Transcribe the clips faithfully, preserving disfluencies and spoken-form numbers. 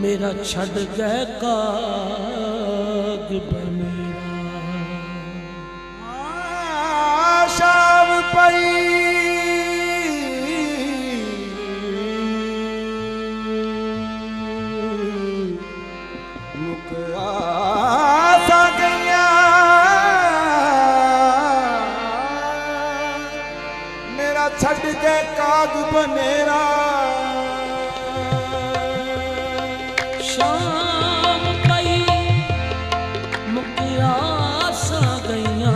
मेरा छड़ गए काग बनेरा। शाम पई मुक आसा गईया मेरा छड़ के काग बनेरा। शाम पई मुक आसा गईया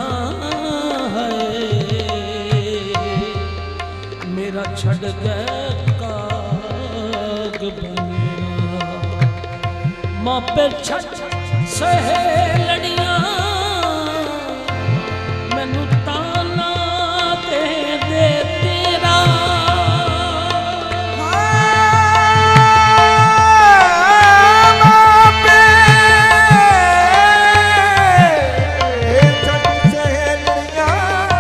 मेरा छड़ गए काग बनेरा। माँ पे छड़ सहेलड़ियां मैनू ताना दे दे तेरा। माँ पे छड़ सहेलड़ियां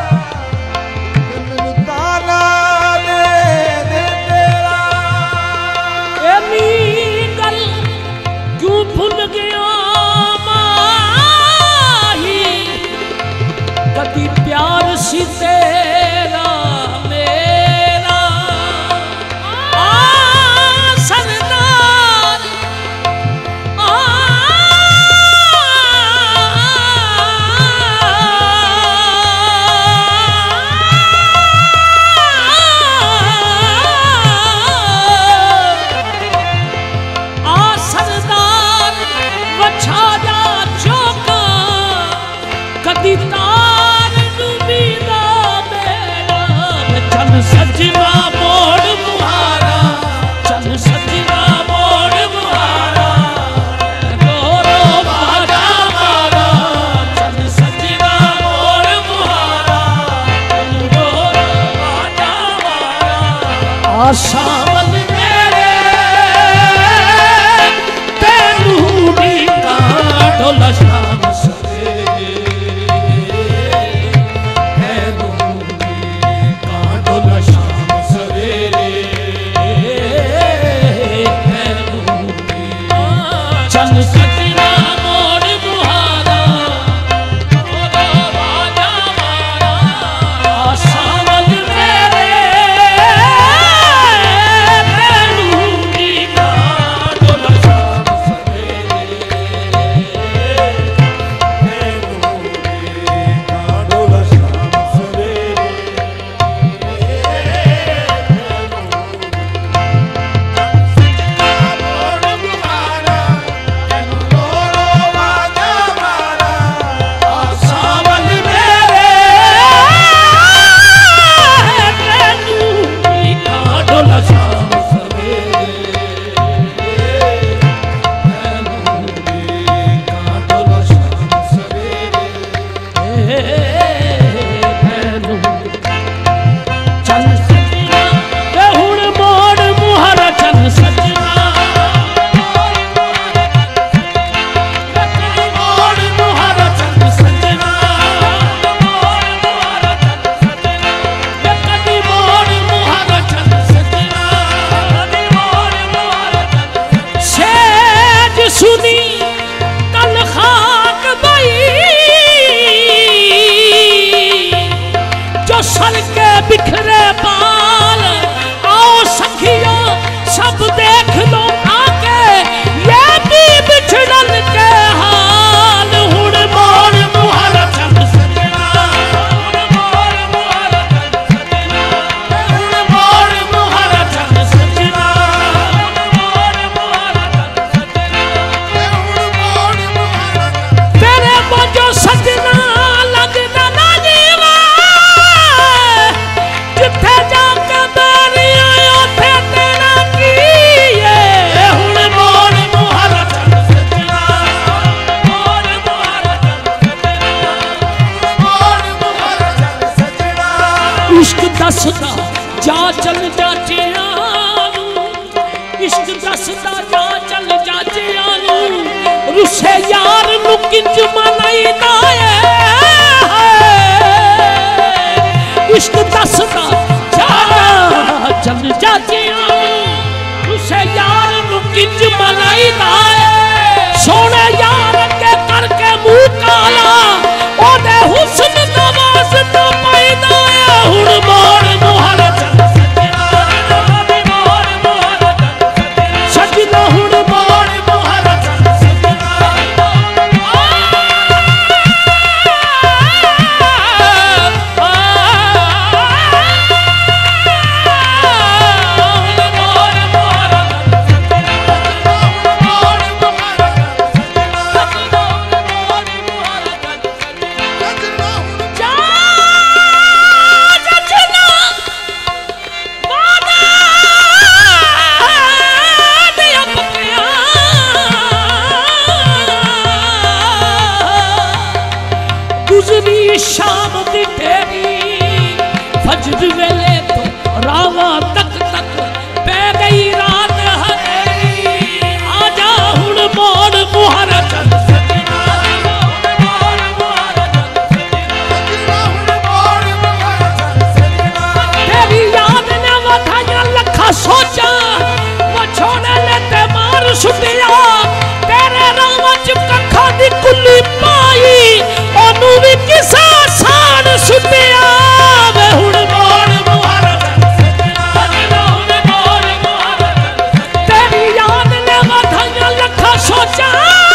मैनू ताना दे दे तेरा। एनी गल क्यों भूल गया माही कदी प्यार सी तेरा मेरा। आ सरदार आ आ सरदार वछा जा चौका कदी तार डूबीदा मेरा। चल सजना मोड़ मुहारा चल सजना मोड़ मुहारा गोरो बाजा मारा। चल सजना मोड़ मुहारा गोरो बाजा मारा। आशावन मेरे तेनू नी काढोला शाम सवेरे तेनू नी काढोला शाम सवेरे तेनू नी। चल सजना मोड़ मुहारा गोरो बाजा मारा। आशावन मेरे तेनू नी काढोला शाम सवेरे सावन मेरे तेनू नी काढोला शाम सवेरे तेनू नी काढोला शाम सवेरे तेनू। चल सजना ते हुण मोड़ मुहारा चल सजना मोड़ मुहारा चल सजना कदी मोड़ मुहारा चल सजना। सेज सुनी कल खाक बई जो सल के बिखरे बाल। आओ सखियों सब देख लो आके ये भी बिछड़न के हाल। हुण मोड़ मुहारा चल सजना हुण मोड़ मुहारा चल सजना हुण मोड़ मुहारा चल सजना हुण मोड़ मुहारा चल सजना हुण मोड़ मुहारा तेरे मोजो सजना लगदा ना जीवा जिथे जाके बैरी आयो थे तेरा की है। हुण मोड़ मुहारा चल सजना मोड़ मुहारा चल सजना मोड़ मुहारा चल सजना। इश्क दसदा जा चल जाचिया इश्क दसदा जा चल जाचिया रुसे यार नु किंज मनाईदा है। इश्क दसदा जा चल जाचिया रुसे यार नु इंज मनाई दाए सोने यार के करके मुंह काला ओदे हुस्न नवाज तो पैदा हुण मोड़ मुहर सजना हुण मोड़ मुहर शाम दी तेरी फजर वेले तो रावा तक तक पै गई रात हनेरी आजा हुण मोड़ मुहर चल सजना मोड़ मुहर तेरी याद ने वधाया लखा सोचा वो छोड़े ले ते मार सुटिया तेरे रावा च कखा दी कुल्ली पाई ओनू भी किसा साण सुटिया वे हुण मोड़ मुहर सजना हुण मोड़ मुहर तेरी याद ने वधाया लखा सोचा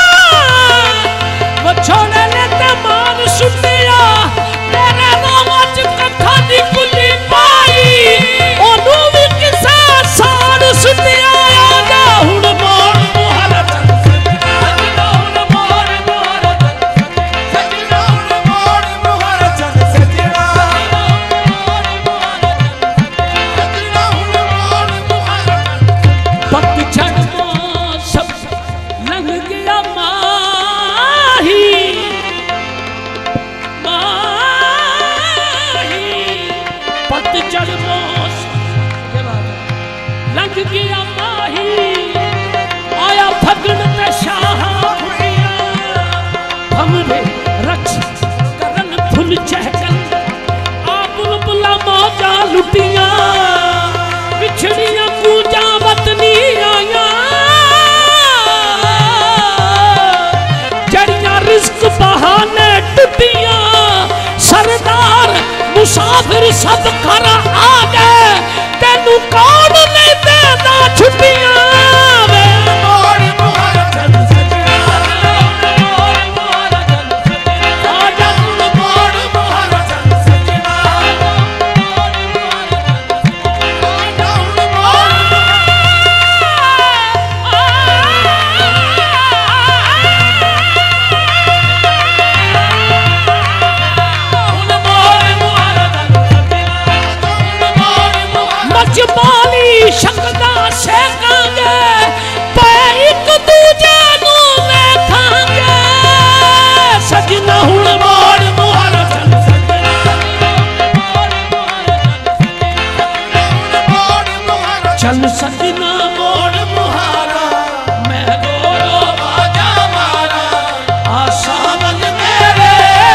वो छोड़े ले ते मार सुटिया तेरे रावा च कखा दी कुल्ली पाई ओनू भी किसा साण सुटिया आजा हुण मोड़ मुहर सजना हुण मोड़ मुहर सजना हुण मोड़ मुहर चल सजना सजना हुण मोड़ मुहर पतझड़ मौसम लंघ गया माही माही पतझड़ मौसम लंघ गया माही आया फगन ते शाह हमरे रक्ष करन फुल चहकन आ बुलबुला मौजा लुटिया बिछड़िया पूजा वतनी आया जड़िया रिस्क बहाने टुटिया सरदार मुसाफिर सब घर आ गए तेनू कौन नहीं देता छुट्टियां वे मोड़ मुहर चल सजना मोड़ मुहर चल सजना आजा हुण मोड़ मुहर चल सजना आजा हुण मोड़ हुण मोड़ मुहर चल सजना मजबाली शकदा सेकांगे पे एक दूजे नू वेखांगे सजना हुण मोड़ मुहर चल सजना चल सजना मोड़ मुहारा मैं गोरो बाजा मारा आसावन मेरे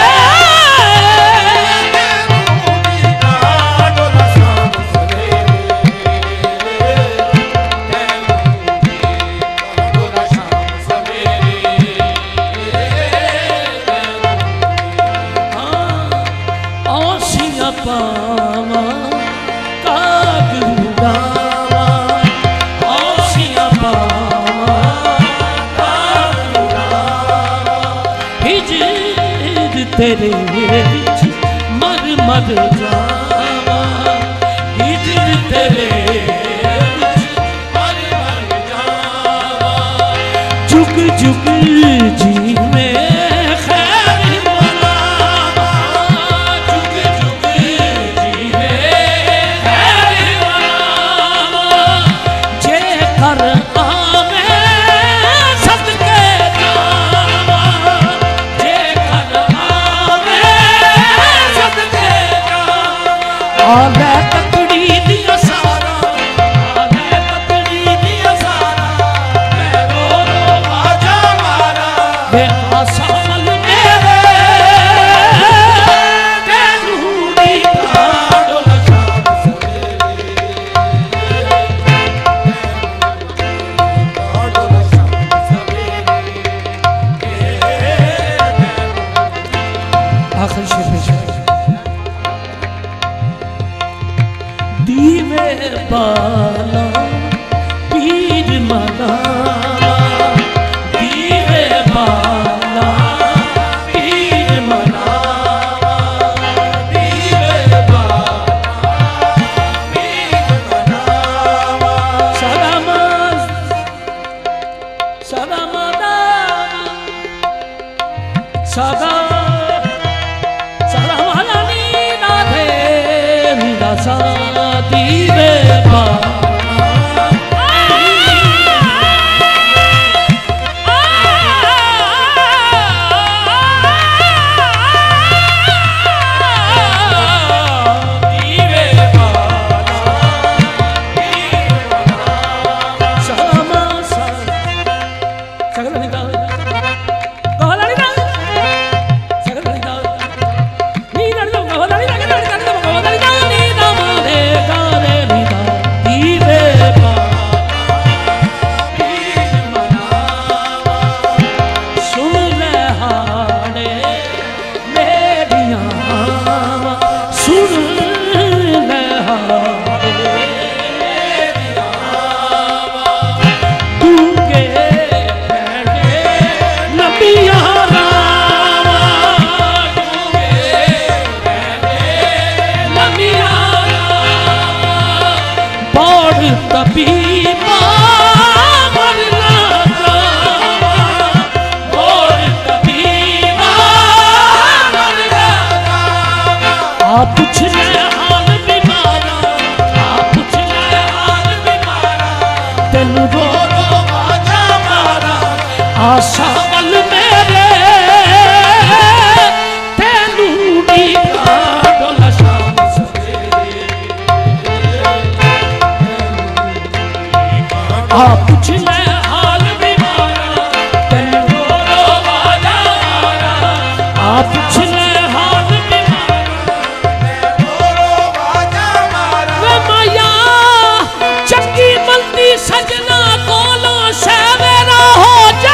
औसिया पावा काग उड़ावा औसिया पावा काग उड़ावा हिजर तेरे विच मर मर जावा हिजर तेरे विच मर मर जावा जुग जुग जी में खैर मनावा जुग जुग जी में खैर मनावा जे कर आवे सदके जावा जे कर आवे सदके जावा बाला पीर मनावा दीवे बाला पीर मनावा दीवे बाला पीर मनावा सलाम सलाम सदा दीवे आशा वल मेरे तेनू नीका डोला शाम सवेरे आ पूछ ले हाल बीमारा तेनू रो वाजा मारा आ पूछ ले हाल बीमारा तेनू रो वाजा मारा वे माया चंगी मंदी सजना कोलों सवेरा हो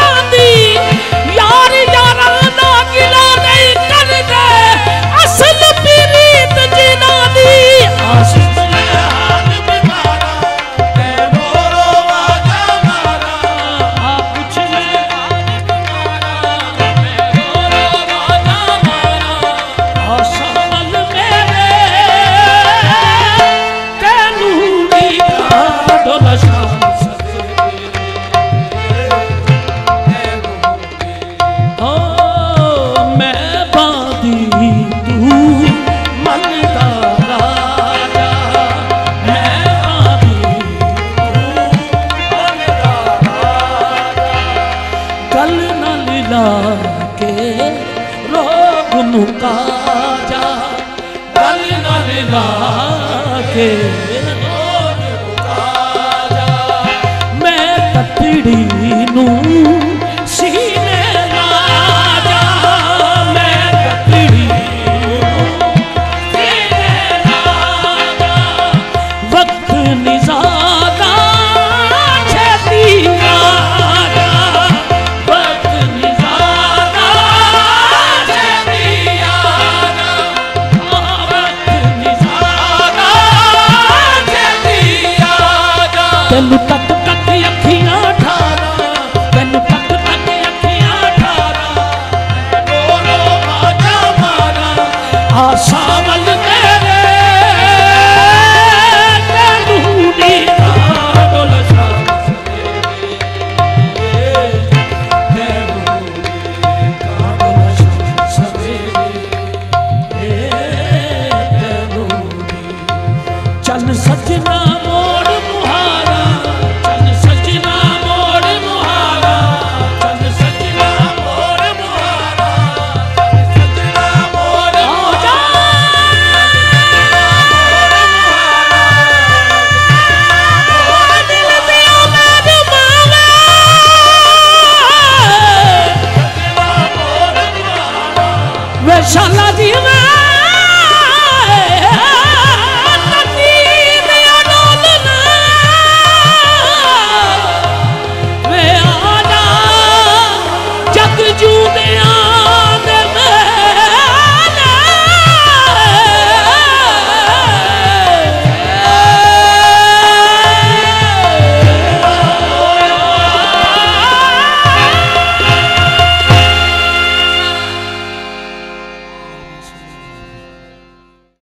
यार यारा ना गिला नहीं कर दे असल पीरीत जिना दी आशिक हाल बीमारा तेरो रो वाजा मारा आ पूछ ले हाल बीमारा मेरो रो वाजा मारा आशा वल मेरे तेनू नीका डोला शाम मुका जा गल नाल लाके मुका जा मैं ततड़ी नू सीने ला जा मैं ततड़ी नू सीने ला जा वक्त निज़ादा छेती आ जा वक्त निज़ादा तेनू तक